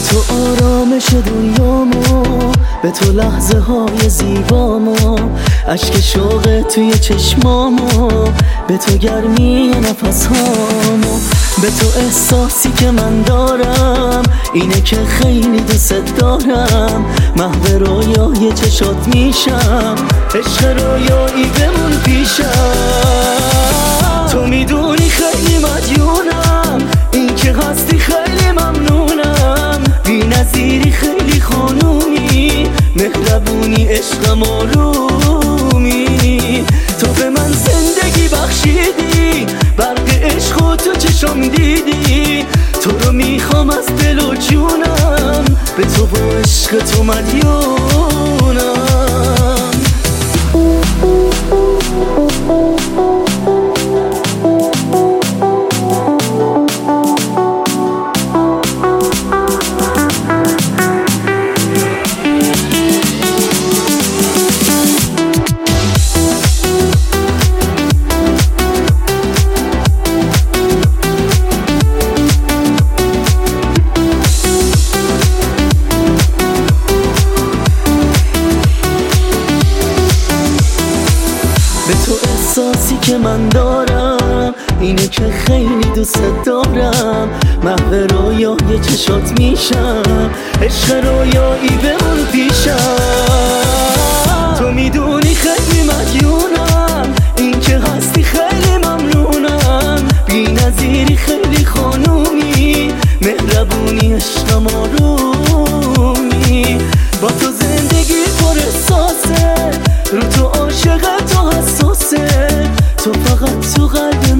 تو آرامش دنیامو، به تو لحظه های زیبامو، اشک شوق توی چشمامو، به تو گرمی نفس هامو، به تو احساسی که من دارم اینه که خیلی دوست دارم. محو رویای چشات میشم، عشق رویایی بمون پیشم. تو میدونی خیلی مدیونم، این که هستی خیلی ممنونم. بی نظیری خیلی خانومی، مهربونی عشقم آرومی. تو به من زندگی بخشیدی، برق عشق و تو چشم دیدی. تو رو میخوام از دل و جونم، به تو با عشق تو مدیونم. به تو احساسی که من دارم اینه که خیلی دوست دارم. محو رویای چشات میشم، عشق رویایی بمون پیشم. تو میدونی خیلی مدیونم، این که هستی خیلی ممنونم. بی نظیری خیلی خانومی، مهربونی عشقم آرومی. با تو زندگی پر احساسه، رو تو عاشق تو حساسه. تو فقط تو قلب